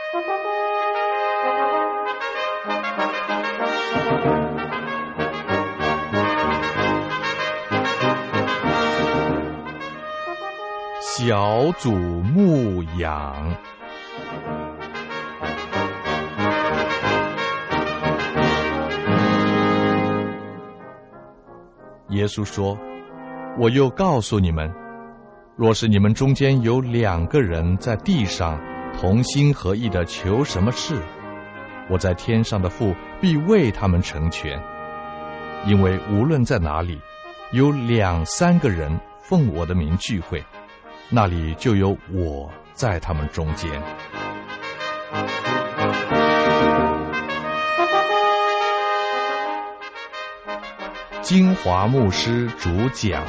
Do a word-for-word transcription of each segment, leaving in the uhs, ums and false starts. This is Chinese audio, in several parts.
小组牧养。耶稣说，我又告诉你们，若是你们中间有两个人在地上同心合意的求什么事，我在天上的父必为他们成全。因为无论在哪里有两三个人奉我的名聚会，那里就有我在他们中间。金华牧师主讲。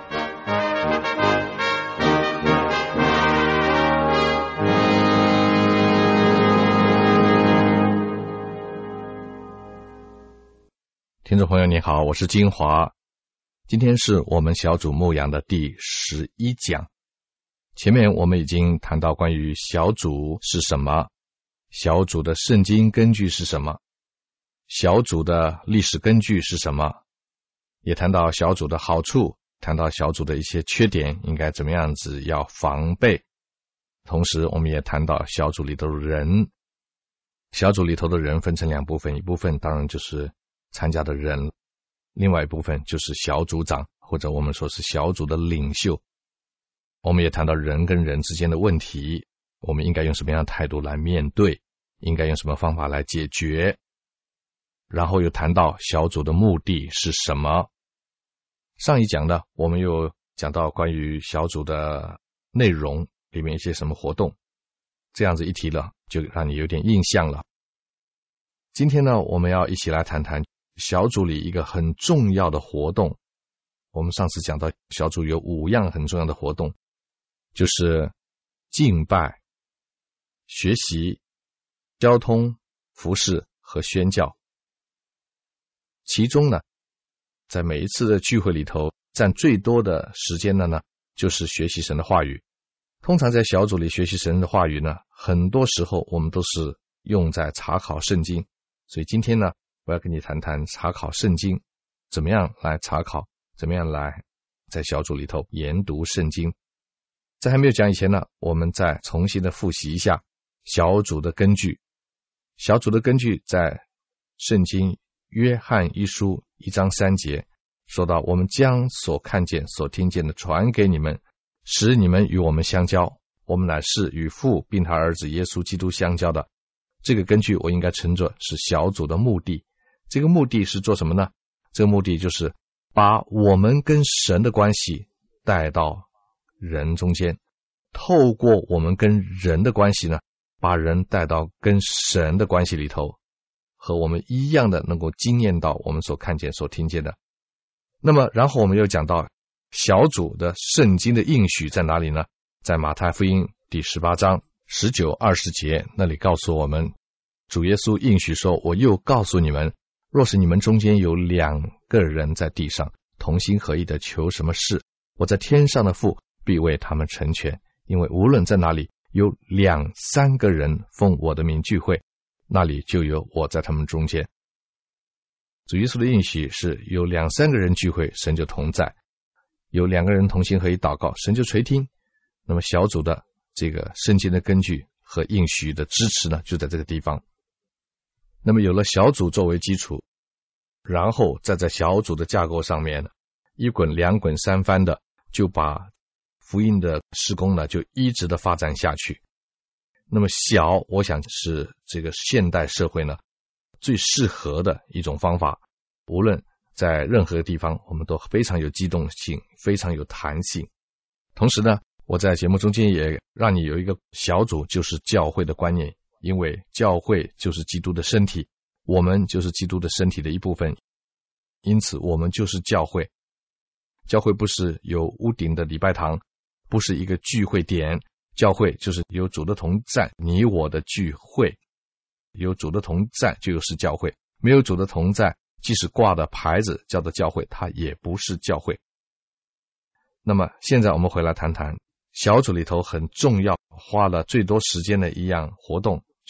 听众朋友你好，我是金华。今天是我们小组牧养的第十一讲。前面我们已经谈到关于小组是什么，小组的圣经根据是什么，小组的历史根据是什么，也谈到小组的好处，谈到小组的一些缺点应该怎么样子要防备。同时我们也谈到小组里头的人，小组里头的人分成两部分，一部分当然就是参加的人，另外一部分就是小组长，或者我们说是小组的领袖。我们也谈到人跟人之间的问题，我们应该用什么样的态度来面对，应该用什么方法来解决。然后又谈到小组的目的是什么。上一讲呢，我们又讲到关于小组的内容里面一些什么活动，这样子一提了就让你有点印象了。今天呢，我们要一起来谈谈小组里一个很重要的活动。我们上次讲到小组有五样很重要的活动，就是敬拜、学习、交通、服事和宣教。其中呢，在每一次的聚会里头占最多的时间的呢，就是学习神的话语。通常在小组里学习神的话语呢，很多时候我们都是用在查考圣经。所以今天呢，我要跟你谈谈查考圣经，怎么样来查考，怎么样来在小组里头研读圣经。在还没有讲以前呢，我们再重新的复习一下小组的根据。小组的根据在圣经约翰一书一章三节说到，我们将所看见所听见的传给你们，使你们与我们相交，我们乃是与父并他儿子耶稣基督相交的。这个根据我应该称作是小组的目的。这个目的是做什么呢？这个目的就是把我们跟神的关系带到人中间，透过我们跟人的关系呢，把人带到跟神的关系里头，和我们一样的能够经验到我们所看见所听见的。那么然后我们又讲到小组的圣经的应许在哪里呢？在马太福音第十八章十九、二十节那里告诉我们，主耶稣应许说，我又告诉你们，若是你们中间有两个人在地上同心合意的求什么事，我在天上的父必为他们成全。因为无论在哪里有两三个人奉我的名聚会，那里就有我在他们中间。主耶稣的应许是有两三个人聚会，神就同在；有两个人同心合意祷告，神就垂听。那么小组的这个圣经的根据和应许的支持呢，就在这个地方。那么有了小组作为基础，然后再在小组的架构上面一滚两滚三番的，就把福音的事工呢就一直的发展下去。那么小，我想是这个现代社会呢最适合的一种方法。无论在任何地方，我们都非常有机动性，非常有弹性。同时呢，我在节目中间也让你有一个小组就是教会的观念，因为教会就是基督的身体，我们就是基督的身体的一部分，因此我们就是教会。教会不是有屋顶的礼拜堂，不是一个聚会点，教会就是有主的同在，你我的聚会。有主的同在就是教会，没有主的同在，即使挂的牌子叫做教会，它也不是教会。那么现在我们回来谈谈小组里头很重要，花了最多时间的一样活动，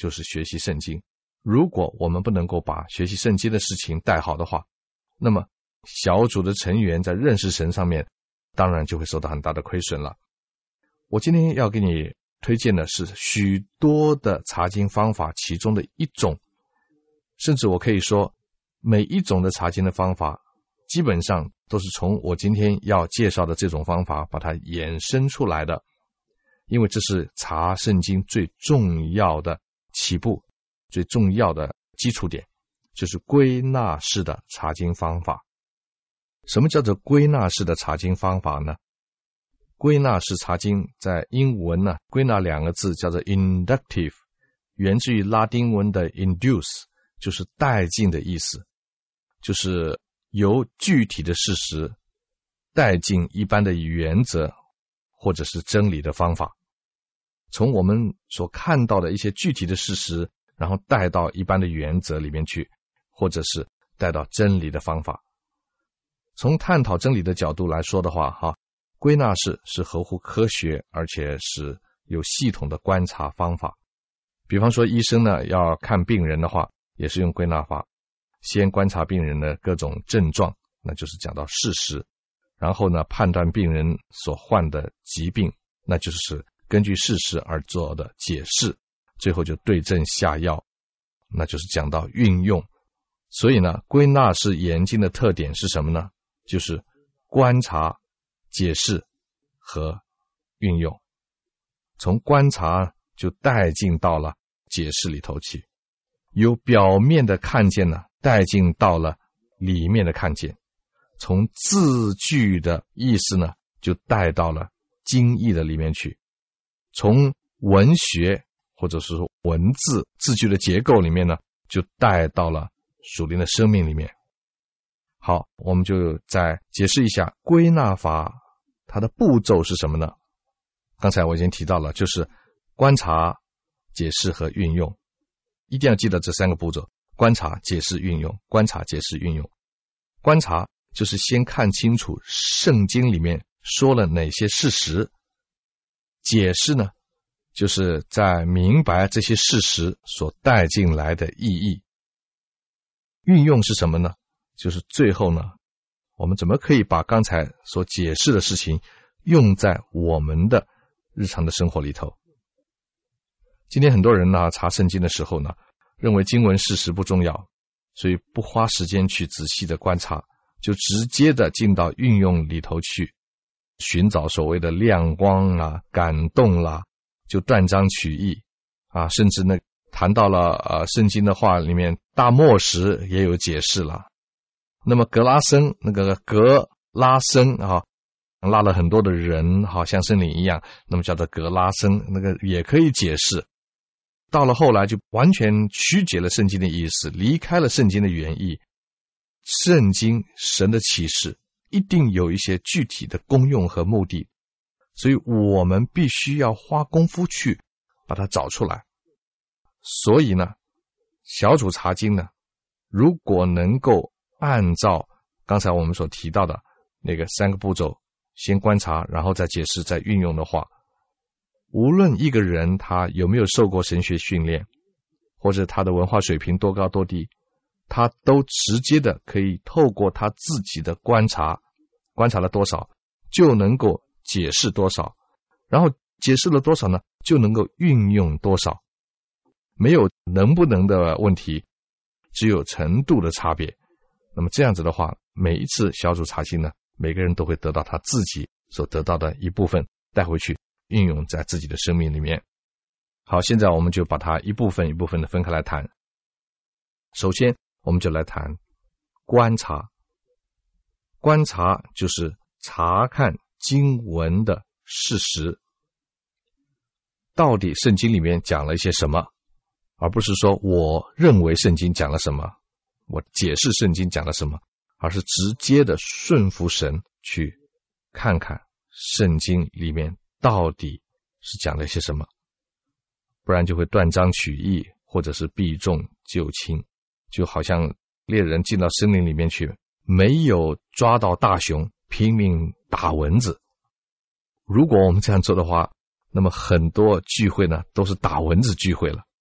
就是学习圣经。如果我们不能够把学习圣经的事情带好的话，那么小组的成员在认识神上面当然就会受到很大的亏损了。我今天要给你推荐的是许多的查经方法其中的一种，甚至我可以说每一种的查经的方法基本上都是从我今天要介绍的这种方法把它衍生出来的，因为这是查圣经最重要的起步，最重要的基础点，就是归纳式的查经方法。什么叫做归纳式的查经方法呢？归纳式查经在英文呢，归纳两个字叫做 inductive， 源自于拉丁文的 induce， 就是带进的意思，就是由具体的事实带进一般的原则或者是真理的方法。从我们所看到的一些具体的事实，然后带到一般的原则里面去，或者是带到真理的方法。从探讨真理的角度来说的话，哈，归纳式是合乎科学，而且是有系统的观察方法。比方说医生呢要看病人的话，也是用归纳法，先观察病人的各种症状，那就是讲到事实，然后呢判断病人所患的疾病，那就是根据事实而做的解释，最后就对症下药，那就是讲到运用。所以呢，归纳式研经的特点是什么呢？就是观察、解释和运用。从观察就带进到了解释里头去，由表面的看见呢带进到了里面的看见，从字句的意思呢就带到了经义的里面去，从文学或者是说文字字句的结构里面呢就带到了属灵的生命里面。好，我们就再解释一下归纳法它的步骤是什么呢？刚才我已经提到了，就是观察、解释和运用，一定要记得这三个步骤：观察、解释、运用。观察、解释、运用。观察就是先看清楚圣经里面说了哪些事实，解释呢就是在明白这些事实所带进来的意义。运用是什么呢？就是最后呢，我们怎么可以把刚才所解释的事情用在我们的日常的生活里头。今天很多人呢查圣经的时候呢，认为经文事实不重要，所以不花时间去仔细的观察，就直接的进到运用里头去，寻找所谓的亮光啊、感动啦，就断章取义啊，甚至呢谈到了呃圣经的话里面大末时也有解释了。那么格拉森那个格拉森啊，拉了很多的人，好像圣灵一样，那么叫做格拉森，那个也可以解释。到了后来就完全曲解了圣经的意思，离开了圣经的原意。圣经神的启示一定有一些具体的功用和目的，所以我们必须要花功夫去把它找出来。所以呢，小组查经呢，如果能够按照刚才我们所提到的那个三个步骤，先观察，然后再解释，再运用的话，无论一个人他有没有受过神学训练，或者他的文化水平多高多低，他都直接的可以透过他自己的观察，观察了多少就能够解释多少，然后解释了多少呢，就能够运用多少。没有能不能的问题，只有程度的差别。那么这样子的话，每一次小组查经呢，每个人都会得到他自己所得到的一部分带回去，运用在自己的生命里面。好，现在我们就把它一部分一部分的分开来谈。首先我们就来谈观察。观察就是查看经文的事实，到底圣经里面讲了一些什么，而不是说我认为圣经讲了什么，我解释圣经讲了什么，而是直接的顺服神，去看看圣经里面到底是讲了些什么，不然就会断章取义，或者是避重就轻。就好像猎人进到森林里面去，没有抓到大熊，拼命打蚊子。如果我们这样做的话，那么很多聚会呢都是打蚊子聚会了，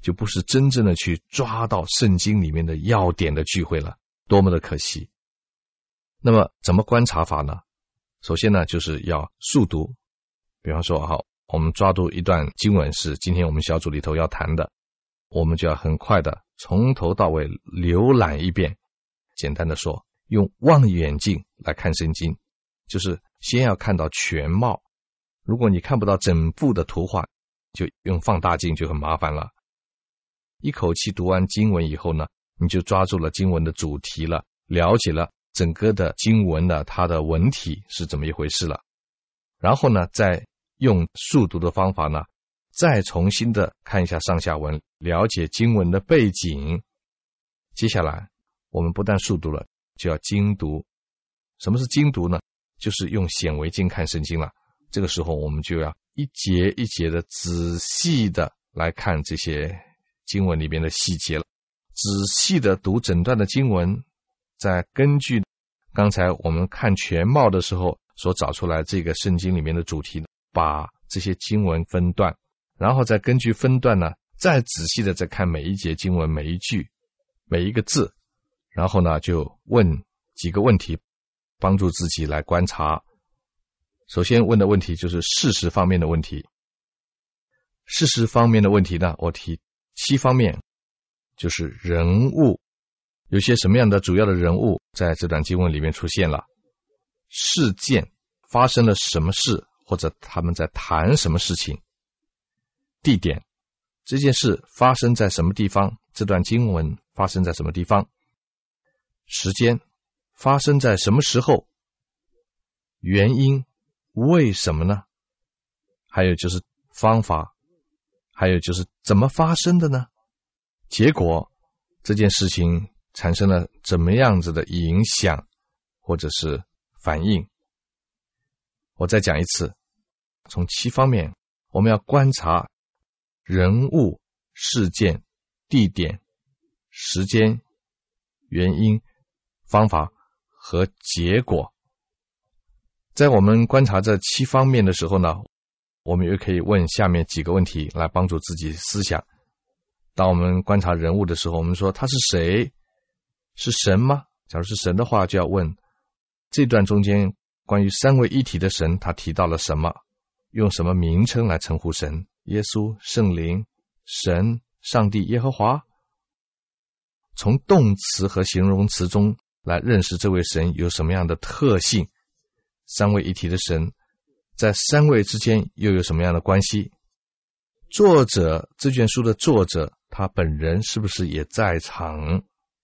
就不是真正的去抓到圣经里面的要点的聚会了，多么的可惜。那么怎么观察法呢？首先呢，就是要速读。比方说，好，我们抓住一段经文是今天我们小组里头要谈的，我们就要很快的从头到尾浏览一遍。简单的说，用望远镜来看圣经，就是先要看到全貌。如果你看不到整部的图画，就用放大镜就很麻烦了。一口气读完经文以后呢，你就抓住了经文的主题了，了解了整个的经文的它的文体是怎么一回事了。然后呢，再用速读的方法呢，再重新的看一下上下文，了解经文的背景。接下来我们不但速读了，就要精读。什么是精读呢？就是用显微镜看圣经了。这个时候我们就要一节一节的仔细的来看这些经文里面的细节了，仔细的读整段的经文，再根据刚才我们看全貌的时候所找出来这个圣经里面的主题，把这些经文分段，然后再根据分段呢，再仔细的再看每一节经文，每一句，每一个字，然后呢就问几个问题，帮助自己来观察。首先问的问题就是事实方面的问题。事实方面的问题呢，我提七方面，就是人物，有些什么样的主要的人物在这段经文里面出现了，事件发生了什么事，或者他们在谈什么事情，地点，这件事发生在什么地方，这段经文发生在什么地方，时间发生在什么时候，原因为什么呢，还有就是方法，还有就是怎么发生的呢，结果这件事情产生了怎么样子的影响或者是反应。我再讲一次，从七方面我们要观察人物、事件、地点、时间、原因、方法和结果。在我们观察这七方面的时候呢，我们也可以问下面几个问题来帮助自己思想。当我们观察人物的时候，我们说他是谁？是神吗？假如是神的话，就要问这段中间关于三位一体的神，他提到了什么？用什么名称来称呼神？耶稣、圣灵、神、上帝、耶和华。从动词和形容词中来认识这位神有什么样的特性，三位一体的神在三位之间又有什么样的关系？作者，这卷书的作者，他本人是不是也在场？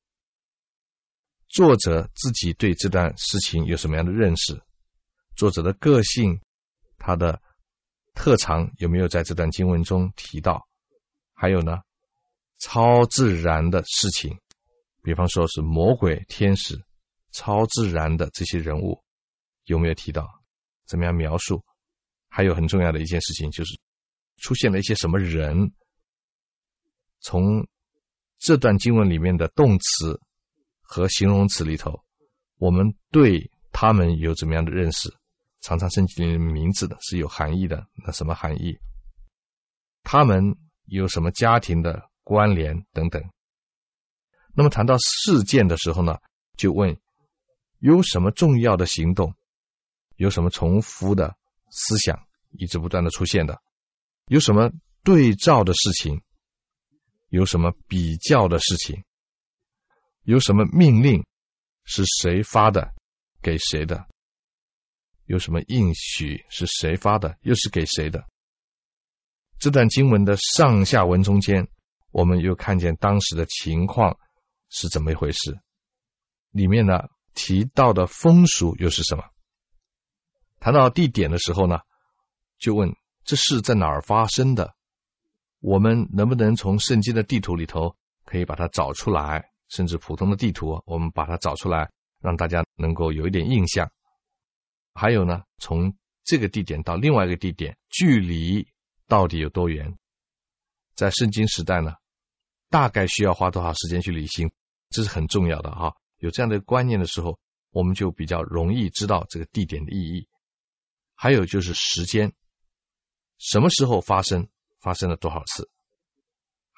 作者自己对这段事情有什么样的认识？作者的个性，他的特长有没有在这段经文中提到？还有呢，超自然的事情，比方说是魔鬼、天使，超自然的这些人物有没有提到？怎么样描述？还有很重要的一件事情，就是出现了一些什么人，从这段经文里面的动词和形容词里头，我们对他们有怎么样的认识？常常圣经里的名字是有含义的，那什么含义？他们有什么家庭的关联等等。那么谈到事件的时候呢，就问有什么重要的行动，有什么重复的思想一直不断的出现的，有什么对照的事情，有什么比较的事情，有什么命令是谁发的，给谁的，有什么应许是谁发的，又是给谁的。这段经文的上下文中间，我们又看见当时的情况是怎么一回事，里面呢提到的风俗又是什么。谈到地点的时候呢，就问这事在哪儿发生的，我们能不能从圣经的地图里头可以把它找出来，甚至普通的地图我们把它找出来，让大家能够有一点印象。还有呢，从这个地点到另外一个地点，距离到底有多远？在圣经时代呢，大概需要花多少时间去旅行，这是很重要的哈。有这样的观念的时候，我们就比较容易知道这个地点的意义。还有就是时间，什么时候发生，发生了多少次，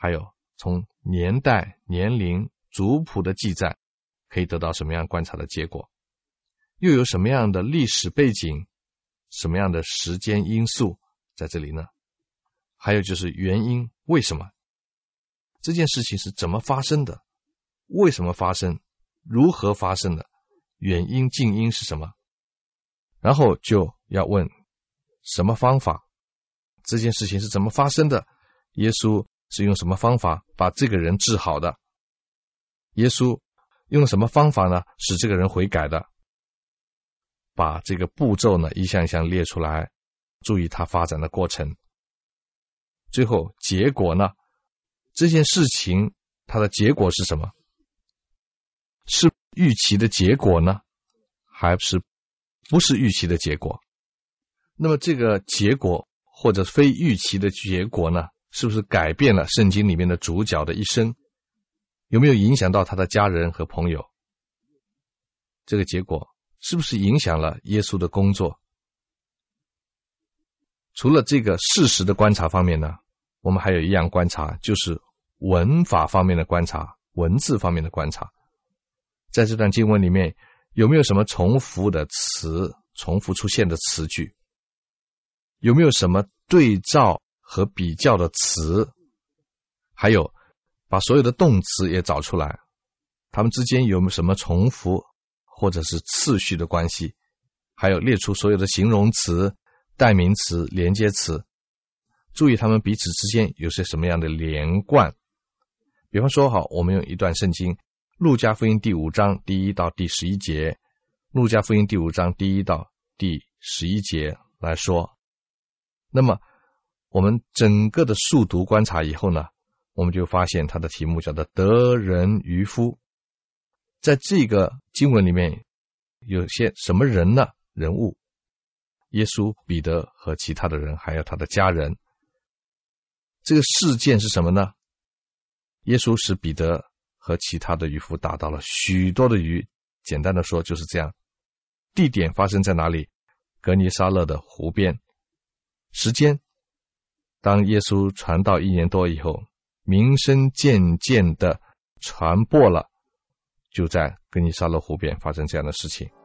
还有从年代、年龄、族谱的记载，可以得到什么样观察的结果？又有什么样的历史背景、什么样的时间因素在这里呢？还有就是原因，为什么这件事情是怎么发生的？为什么发生？如何发生的？原因、近因是什么？然后就要问什么方法？这件事情是怎么发生的？耶稣是用什么方法把这个人治好的？耶稣用什么方法呢，使这个人悔改的？把这个步骤呢一项一项列出来，注意它发展的过程。最后结果呢，这件事情它的结果是什么？是预期的结果呢，还是不是预期的结果？那么这个结果或者非预期的结果呢，是不是改变了圣经里面的主角的一生？有没有影响到他的家人和朋友？这个结果是不是影响了耶稣的工作？除了这个事实的观察方面呢，我们还有一样观察，就是文法方面的观察，文字方面的观察。在这段经文里面，有没有什么重复的词，重复出现的词句？有没有什么对照和比较的词？还有把所有的动词也找出来，它们之间有没有什么重复或者是次序的关系？还有列出所有的形容词、代名词、连接词，注意它们彼此之间有些什么样的连贯。比方说，好，我们用一段圣经，路加福音第五章第一到第十一节，路加福音第五章第一到第十一节来说。那么我们整个的速读观察以后呢，我们就发现它的题目叫做得人渔夫。在这个经文里面有些什么人呢？人物，耶稣、彼得和其他的人，还有他的家人。这个事件是什么呢？耶稣使彼得和其他的渔夫打到了许多的鱼，简单的说就是这样。地点发生在哪里？格尼撒勒的湖边。时间，当耶稣传道一年多以后，名声渐渐的传播了，就在格尼撒勒湖边发生这样的事情。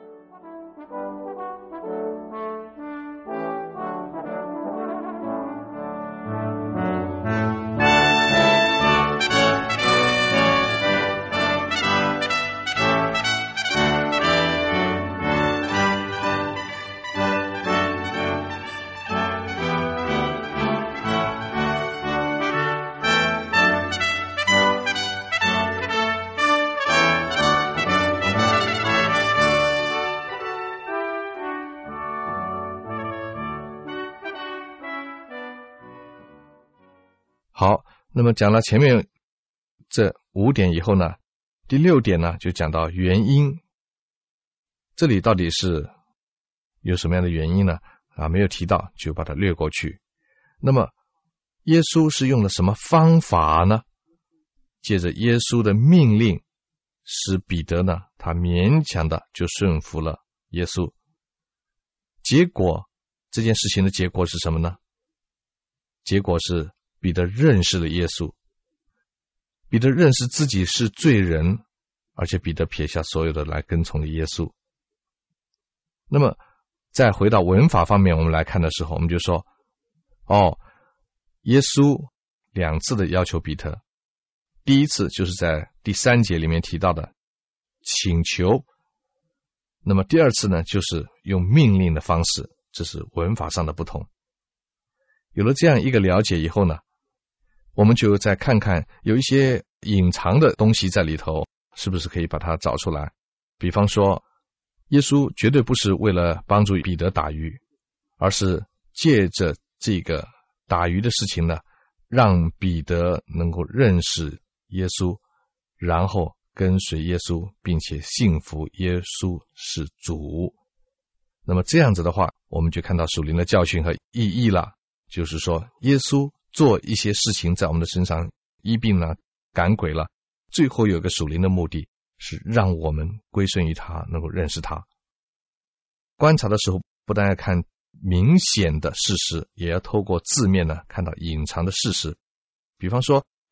好，那么讲了前面这五点以后呢，第六点呢就讲到原因。这里到底是有什么样的原因呢？啊，没有提到，就把它略过去。那么耶稣是用了什么方法呢？借着耶稣的命令，使彼得呢，他勉强的就顺服了耶稣。结果，这件事情的结果是什么呢？结果是彼得认识了耶稣，彼得认识自己是罪人，而且彼得撇下所有的来跟从了耶稣。那么再回到文法方面，我们来看的时候，我们就说，哦，耶稣两次的要求彼得，第一次就是在第三节里面提到的请求，那么第二次呢，就是用命令的方式，这是文法上的不同。有了这样一个了解以后呢，我们就再看看有一些隐藏的东西在里头，是不是可以把它找出来。比方说，耶稣绝对不是为了帮助彼得打鱼，而是借着这个打鱼的事情呢，让彼得能够认识耶稣，然后跟随耶稣，并且信服耶稣是主。那么这样子的话，我们就看到属灵的教训和意义了。就是说，耶稣做一些事情在我们的身上，医病了、赶鬼了，最后有一个属灵的目的，是让我们归顺于他，能够认识他。观察的时候，不但要看明显的事实，也要透过字面呢看到隐藏的事实。比方说，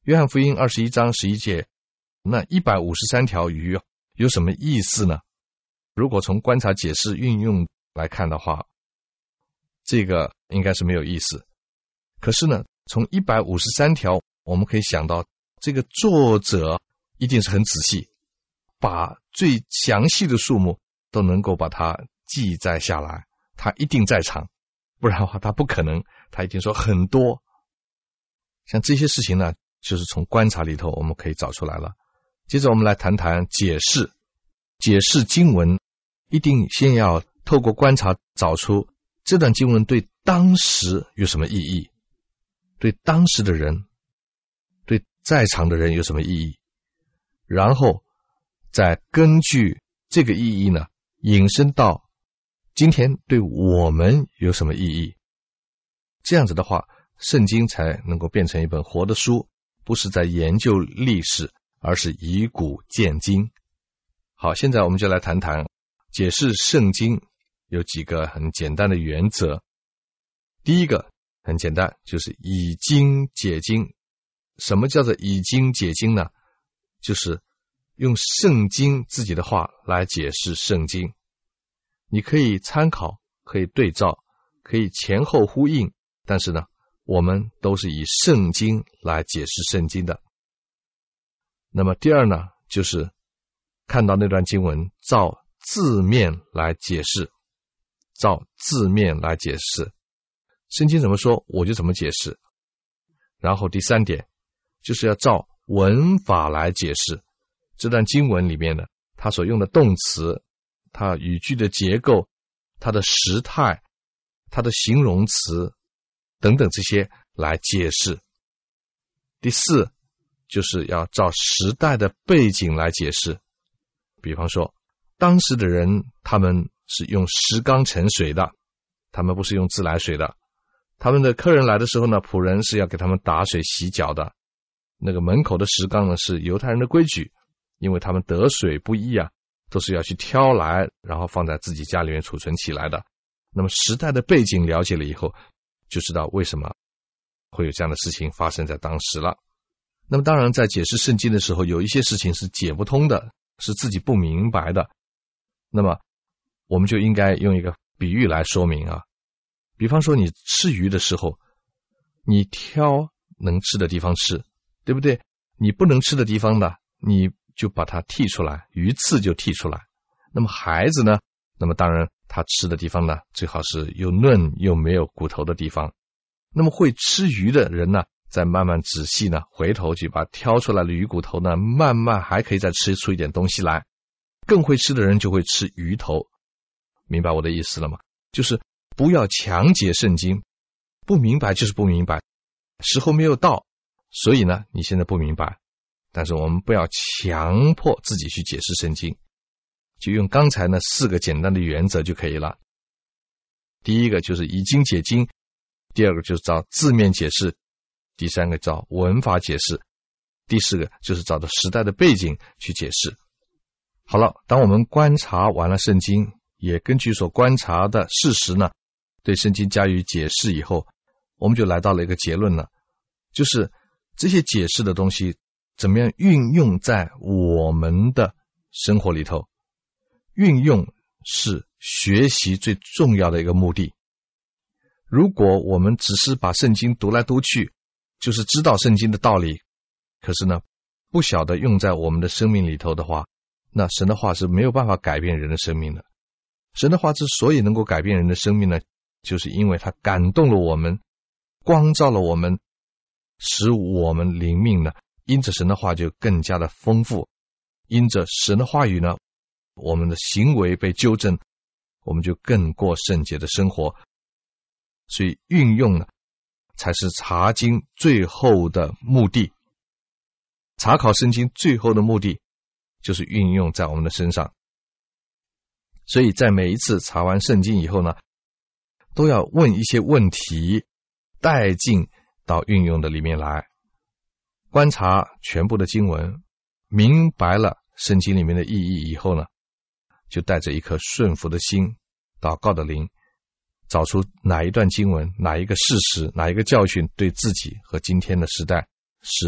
约翰福音二十一章十一节，那一百五十三条鱼有什么意思呢？如果从观察、解释、运用来看的话，这个应该是没有意思。可是呢，从一百五十三条我们可以想到，这个作者一定是很仔细，把最详细的数目都能够把它记载下来，他一定在场，不然的话他不可能，他一定说很多。像这些事情呢，就是从观察里头我们可以找出来了。接着我们来谈谈解释。解释经文一定先要透过观察找出这段经文对当时有什么意义，对当时的人，对在场的人有什么意义，然后再根据这个意义呢，引申到今天对我们有什么意义。这样子的话，圣经才能够变成一本活的书，不是在研究历史，而是以古鉴今。好，现在我们就来谈谈解释圣经有几个很简单的原则。第一个很简单，就是以经解经。什么叫做以经解经呢？就是用圣经自己的话来解释圣经。你可以参考，可以对照，可以前后呼应，但是呢，我们都是以圣经来解释圣经的。那么第二呢，就是看到那段经文照字面来解释，照字面来解释，圣经怎么说我就怎么解释。然后第三点就是要照文法来解释这段经文里面呢，它所用的动词，它语句的结构，它的时态，它的形容词等等这些来解释。第四就是要照时代的背景来解释。比方说当时的人他们是用石缸盛水的，他们不是用自来水的。他们的客人来的时候呢，仆人是要给他们打水洗脚的。那个门口的石缸呢，是犹太人的规矩，因为他们得水不易啊，都是要去挑来，然后放在自己家里面储存起来的。那么时代的背景了解了以后，就知道为什么会有这样的事情发生在当时了。那么当然在解释圣经的时候，有一些事情是解不通的，是自己不明白的，那么我们就应该用一个比喻来说明啊。比方说你吃鱼的时候，你挑能吃的地方吃，对不对？你不能吃的地方呢，你就把它剔出来，鱼刺就剔出来。那么孩子呢，那么当然他吃的地方呢，最好是又嫩又没有骨头的地方。那么会吃鱼的人呢，再慢慢仔细呢，回头去把挑出来的鱼骨头呢，慢慢还可以再吃出一点东西来。更会吃的人就会吃鱼头。明白我的意思了吗？就是不要强解圣经，不明白就是不明白，时候没有到，所以呢你现在不明白，但是我们不要强迫自己去解释圣经，就用刚才呢四个简单的原则就可以了。第一个就是以经解经，第二个就是照字面解释，第三个照文法解释，第四个就是照着时代的背景去解释。好了，当我们观察完了圣经，也根据所观察的事实呢，对圣经加以解释以后，我们就来到了一个结论了，就是这些解释的东西怎么样运用在我们的生活里头。运用是学习最重要的一个目的。如果我们只是把圣经读来读去，就是知道圣经的道理，可是呢不晓得用在我们的生命里头的话，那神的话是没有办法改变人的生命的。神的话之所以能够改变人的生命呢，就是因为它感动了我们，光照了我们，使我们灵命呢因着神的话就更加的丰富，因着神的话语呢，我们的行为被纠正，我们就更过圣洁的生活。所以运用呢才是查经最后的目的。查考圣经最后的目的就是运用在我们的身上。所以在每一次查完圣经以后呢，都要问一些问题，带进到运用的里面来。观察全部的经文，明白了圣经里面的意义以后呢，就带着一颗顺服的心，祷告的灵，找出哪一段经文，哪一个事实，哪一个教训对自己和今天的时代是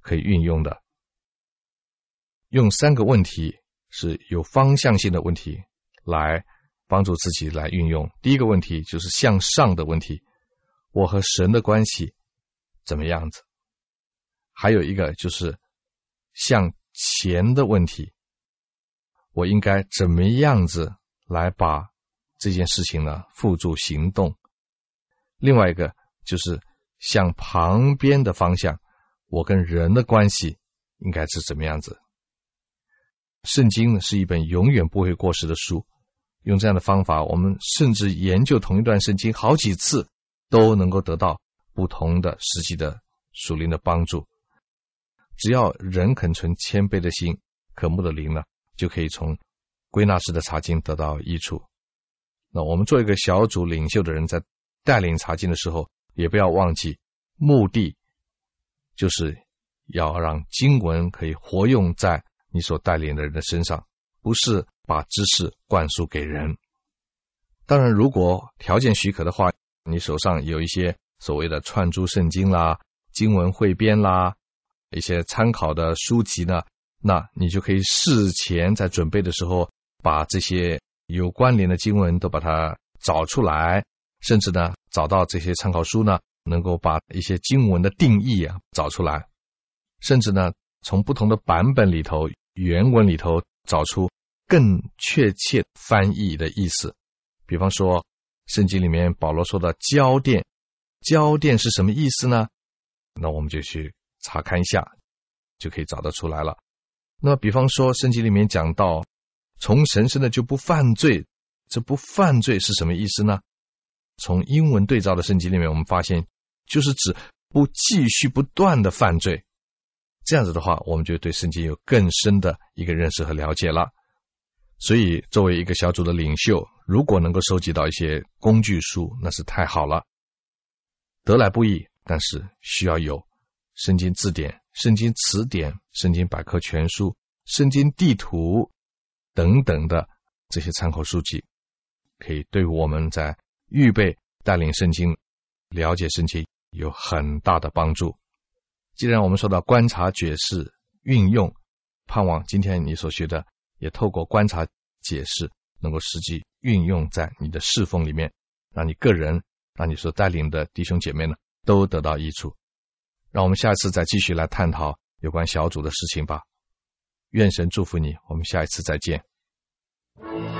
可以运用的。用三个问题是有方向性的问题来帮助自己来运用。第一个问题就是向上的问题，我和神的关系怎么样子？还有一个就是向前的问题，我应该怎么样子来把这件事情呢付诸行动？另外一个就是向旁边的方向，我跟人的关系应该是怎么样子？圣经呢是一本永远不会过时的书，用这样的方法，我们甚至研究同一段圣经好几次，都能够得到不同的实际的属灵的帮助。只要人肯存谦卑的心，渴慕的灵呢，就可以从归纳式的查经得到益处。那我们做一个小组领袖的人，在带领查经的时候，也不要忘记目的就是要让经文可以活用在你所带领的人的身上，不是把知识灌输给人。当然如果条件许可的话，你手上有一些所谓的串珠圣经啦、经文汇编啦、一些参考的书籍呢，那你就可以事前在准备的时候把这些有关联的经文都把它找出来，甚至呢找到这些参考书呢，能够把一些经文的定义啊找出来，甚至呢从不同的版本里头原文里头找出更确切翻译的意思。比方说圣经里面保罗说的交奠，交奠是什么意思呢？那我们就去查看一下，就可以找得出来了。那么比方说圣经里面讲到从神生的就不犯罪，这不犯罪是什么意思呢？从英文对照的圣经里面我们发现就是指不继续不断的犯罪。这样子的话，我们就对圣经有更深的一个认识和了解了。所以作为一个小组的领袖，如果能够收集到一些工具书，那是太好了。得来不易，但是需要有圣经字典、圣经词典、圣经百科全书、圣经地图等等的这些参考书籍，可以对我们在预备带领圣经、了解圣经有很大的帮助。既然我们说到观察、解释、运用，盼望今天你所学的也透过观察、解释能够实际运用在你的侍奉里面，让你个人，让你所带领的弟兄姐妹呢都得到益处。让我们下次再继续来探讨有关小组的事情吧。愿神祝福你，我们下一次再见。